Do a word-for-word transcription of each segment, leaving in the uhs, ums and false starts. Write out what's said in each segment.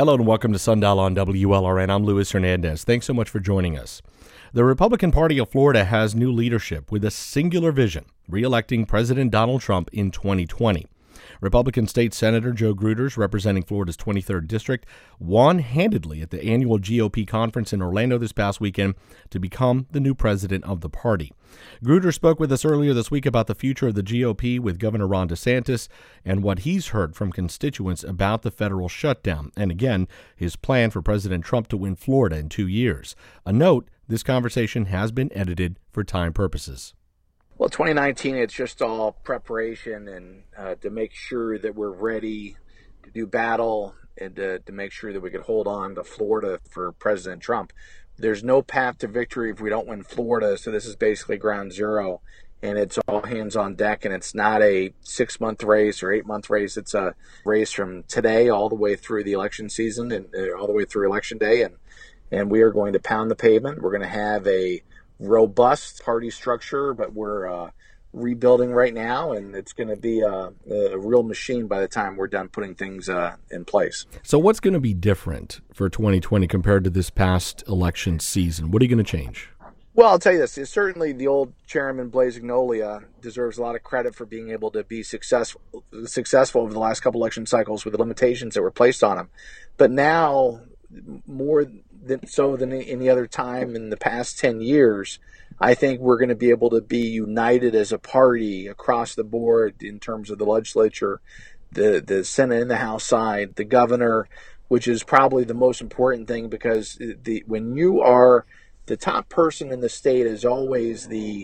Hello and welcome to Sundial on W L R N. I'm Luis Hernandez. Thanks so much for joining us. The Republican Party of Florida has new leadership with a singular vision, re-electing President Donald Trump in twenty twenty. Republican State Senator Joe Gruters, representing Florida's twenty-third District, won handedly at the annual G O P conference in Orlando this past weekend to become the new president of the party. Gruters spoke with us earlier this week about the future of the G O P with Governor Ron DeSantis and what he's heard from constituents about the federal shutdown, and again, his plan for President Trump to win Florida in two years. A note, this conversation has been edited for time purposes. Well, twenty nineteen, it's just all preparation and uh, to make sure that we're ready to do battle and to, to make sure that we can hold on to Florida for President Trump. There's no path to victory if we don't win Florida, so this is basically ground zero, and it's all hands on deck, and it's not a six-month race or eight-month race. It's a race from today all the way through the election season and uh, all the way through Election Day, and, and we are going to pound the pavement. We're going to have a robust party structure, but we're uh, rebuilding right now, and it's going to be a, a real machine by the time we're done putting things uh, in place. So what's going to be different for twenty twenty compared to this past election season? What are you going to change? Well, I'll tell you this. Certainly the old chairman, Blaise Agnolia, deserves a lot of credit for being able to be successful, successful over the last couple election cycles with the limitations that were placed on him. But now, more than so than any other time in the past ten years, I think we're going to be able to be united as a party across the board in terms of the legislature, the, the Senate and the House side, the governor, which is probably the most important thing, because the when you are the top person in the state is always the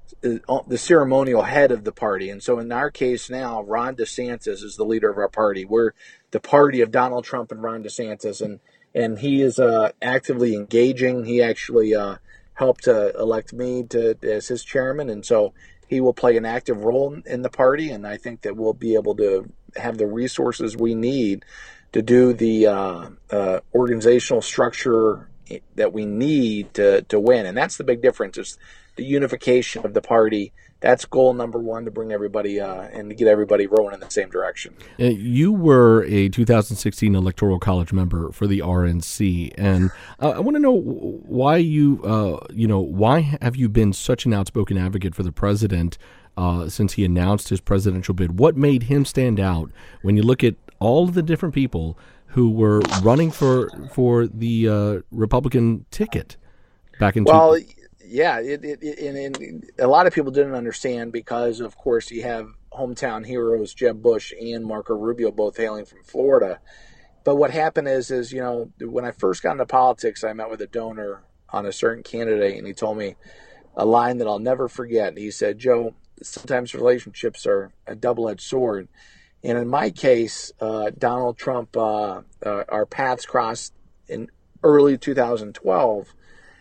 the ceremonial head of the party. And so in our case now, Ron DeSantis is the leader of our party. We're the party of Donald Trump and Ron DeSantis, and And he is uh, actively engaging. He actually uh, helped uh, elect me to as his chairman, and so he will play an active role in the party. And I think that we'll be able to have the resources we need to do the uh, uh, organizational structure that we need to to win. And that's the big difference: is the unification of the party. That's goal number one, to bring everybody uh, and to get everybody rowing in the same direction. You were a two thousand sixteen Electoral College member for the R N C, and uh, I want to know why you, uh, you know, why have you been such an outspoken advocate for the president uh, since he announced his presidential bid? What made him stand out when you look at all of the different people who were running for for the uh, Republican ticket back in? Well. Two- Yeah, it, it, it, and, and a lot of people didn't understand because, of course, you have hometown heroes Jeb Bush and Marco Rubio both hailing from Florida. But what happened is, is you know, when I first got into politics, I met with a donor on a certain candidate, and he told me a line that I'll never forget. He said, "Joe, sometimes relationships are a double-edged sword." And in my case, uh, Donald Trump, uh, uh, our paths crossed in early two thousand twelve.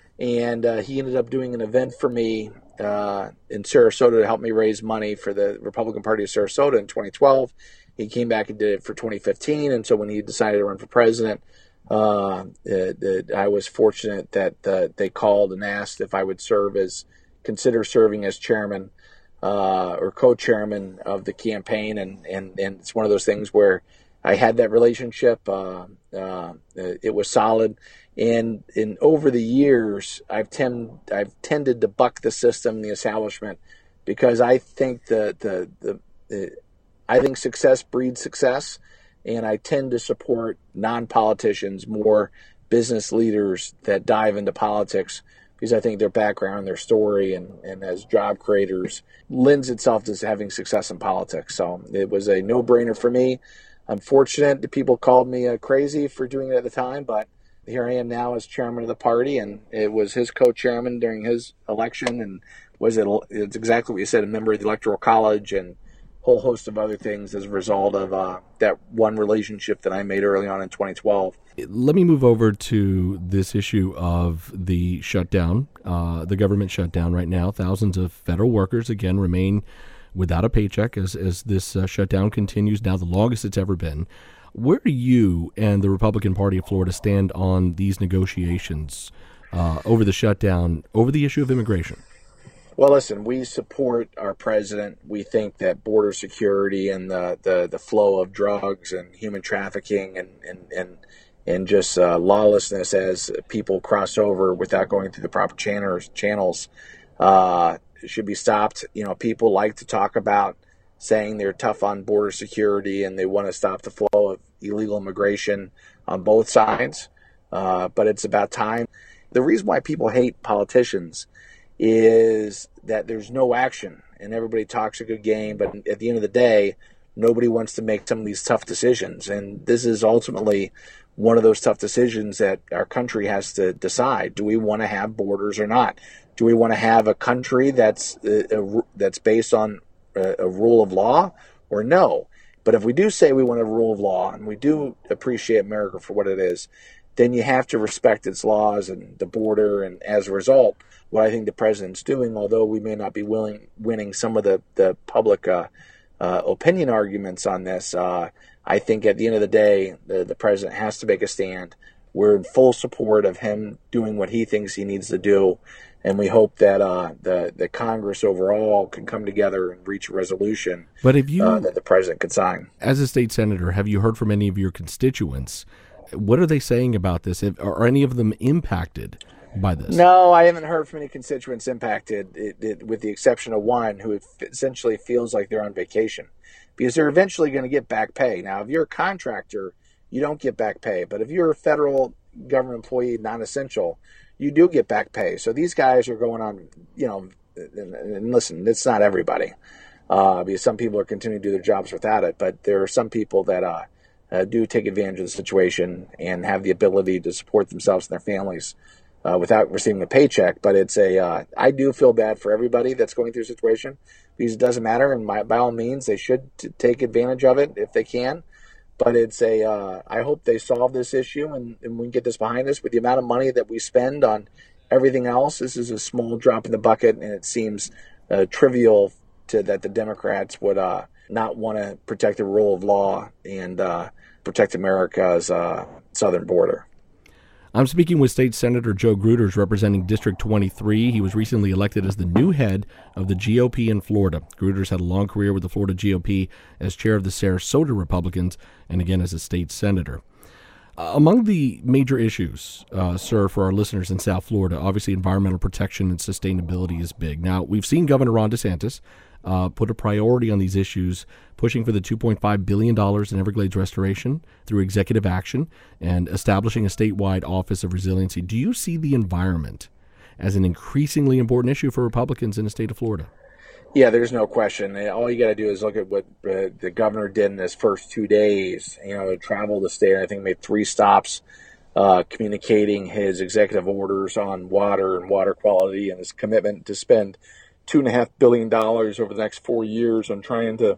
And uh, he ended up doing an event for me uh, in Sarasota to help me raise money for the Republican Party of Sarasota in twenty twelve. He came back and did it for twenty fifteen. And so when he decided to run for president, uh, it, it, I was fortunate that uh, they called and asked if I would serve as, consider serving as chairman uh, or co-chairman of the campaign. And, and, and it's one of those things where I had that relationship. Uh, uh, it was solid. And in over the years, I've tend I've tended to buck the system, the establishment, because I think the the, the the I think success breeds success, and I tend to support non-politicians, more business leaders that dive into politics, because I think their background, their story, and, and as job creators lends itself to having success in politics. So it was a no-brainer for me. I'm fortunate that people called me uh, crazy for doing it at the time, but here I am now as chairman of the party, and it was his co-chairman during his election, and was it? It's exactly what you said, a member of the Electoral College, and a whole host of other things as a result of uh, that one relationship that I made early on in twenty twelve. Let me move over to this issue of the shutdown, uh, the government shutdown right now. Thousands of federal workers, again, remain without a paycheck as, as this uh, shutdown continues, now the longest it's ever been. Where do you and the Republican Party of Florida stand on these negotiations uh, over the shutdown, over the issue of immigration? Well, listen, we support our president. We think that border security and the, the, the flow of drugs and human trafficking and, and, and and just uh, lawlessness as people cross over without going through the proper channels channels uh, should be stopped. You know, people like to talk about saying they're tough on border security and they want to stop the flow of illegal immigration on both sides, uh, but it's about time. The reason why people hate politicians is that there's no action and everybody talks a good game, but at the end of the day, nobody wants to make some of these tough decisions. And this is ultimately one of those tough decisions that our country has to decide. Do we want to have borders or not? Do we want to have a country that's uh, a, that's based on a, a rule of law or no? But if we do say we want a rule of law and we do appreciate America for what it is, then you have to respect its laws and the border. And as a result, what I think the president's doing, although we may not be willing winning some of the, the public uh, uh, opinion arguments on this, uh, I think at the end of the day, the, the president has to make a stand. We're in full support of him doing what he thinks he needs to do. And we hope that uh, the, the Congress overall can come together and reach a resolution but if you, uh, that the president could sign. As a state senator, have you heard from any of your constituents? What are they saying about this? Are any of them impacted by this? No, I haven't heard from any constituents impacted, it, it, with the exception of one who essentially feels like they're on vacation because they're eventually going to get back pay. Now, if you're a contractor, you don't get back pay. But if you're a federal government employee, non-essential, you do get back pay. So these guys are going on, you know, and, and listen, it's not everybody uh, because some people are continuing to do their jobs without it. But there are some people that uh, uh, do take advantage of the situation and have the ability to support themselves and their families Uh, without receiving a paycheck. But it's a, uh, I do feel bad for everybody that's going through a situation because it doesn't matter. And my, by all means, they should t- take advantage of it if they can. But it's a, uh, I hope they solve this issue and, and we can get this behind us. With the amount of money that we spend on everything else, this is a small drop in the bucket, and it seems uh, trivial to that the Democrats would uh, not want to protect the rule of law and uh, protect America's uh, southern border. I'm speaking with State Senator Joe Gruters, representing District twenty-three. He was recently elected as the new head of the G O P in Florida. Gruters had a long career with the Florida G O P as chair of the Sarasota Republicans and again as a state senator. Uh, among the major issues, uh, sir, for our listeners in South Florida, obviously environmental protection and sustainability is big. Now, we've seen Governor Ron DeSantis uh, put a priority on these issues, pushing for the two point five billion dollars in Everglades restoration through executive action and establishing a statewide Office of Resiliency. Do you see the environment as an increasingly important issue for Republicans in the state of Florida? Yeah, there's no question. All you got to do is look at what uh, the governor did in his first two days. You know, traveled the state. I think made three stops, uh, communicating his executive orders on water and water quality, and his commitment to spend two and a half billion dollars over the next four years on trying to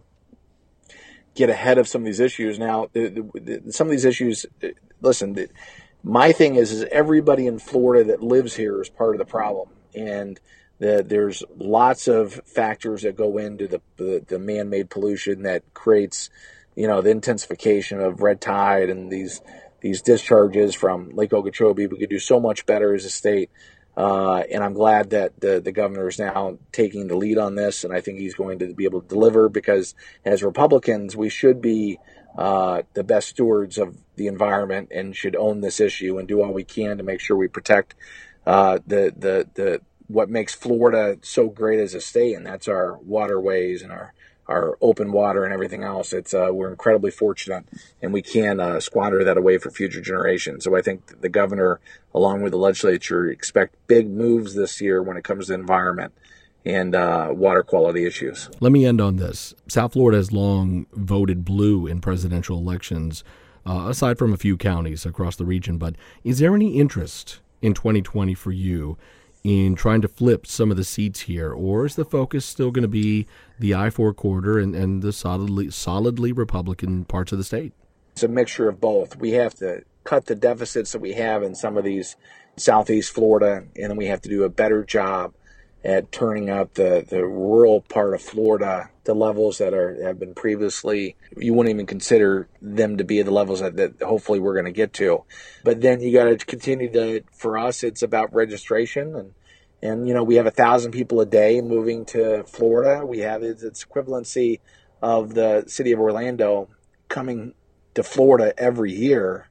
get ahead of some of these issues. Now, the, the, the, some of these issues. Listen, the, my thing is, is everybody in Florida that lives here is part of the problem, and The, there's lots of factors that go into the, the the man-made pollution that creates, you know, the intensification of red tide and these these discharges from Lake Okeechobee. We could do so much better as a state, uh, and I'm glad that the the governor is now taking the lead on this, and I think he's going to be able to deliver because as Republicans, we should be uh, the best stewards of the environment and should own this issue and do all we can to make sure we protect uh, the the the. what makes Florida so great as a state, and that's our waterways and our, our open water and everything else. It's uh, we're incredibly fortunate, and we can't uh, squander that away for future generations. So I think the governor, along with the legislature, expect big moves this year when it comes to environment and uh, water quality issues. Let me end on this. South Florida has long voted blue in presidential elections, uh, aside from a few counties across the region. But is there any interest in twenty twenty for you in trying to flip some of the seats here, or is the focus still going to be the I four corridor and, and the solidly solidly Republican parts of the state? It's a mixture of both. We have to cut the deficits that we have in some of these southeast Florida, and then we have to do a better job at turning up the, the rural part of Florida to levels that are have been previously, you wouldn't even consider them to be the levels that, that hopefully we're going to get to. But then you got to continue to, for us, it's about registration. And, and you know, we have a thousand people a day moving to Florida. We have its, its equivalency of the city of Orlando coming to Florida every year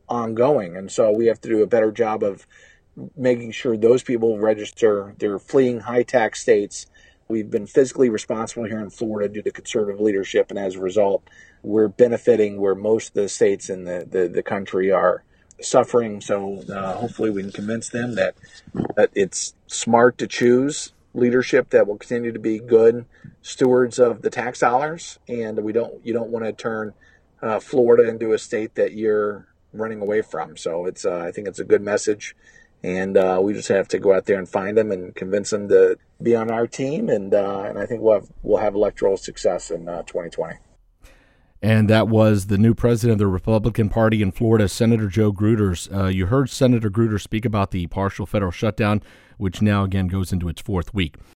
ongoing. And so we have to do a better job of making sure those people register. They're fleeing high tax states. We've been fiscally responsible here in Florida due to conservative leadership, and as a result, we're benefiting where most of the states in the, the, the country are suffering. So uh, hopefully we can convince them that, that it's smart to choose leadership that will continue to be good stewards of the tax dollars, and we don't you don't want to turn uh, Florida into a state that you're running away from. So it's uh, I think it's a good message. And uh, we just have to go out there and find them and convince them to be on our team. And uh, and I think we'll have, we'll have electoral success in uh, twenty twenty. And that was the new president of the Republican Party in Florida, Senator Joe Gruters. Uh, you heard Senator Gruters speak about the partial federal shutdown, which now again goes into its fourth week.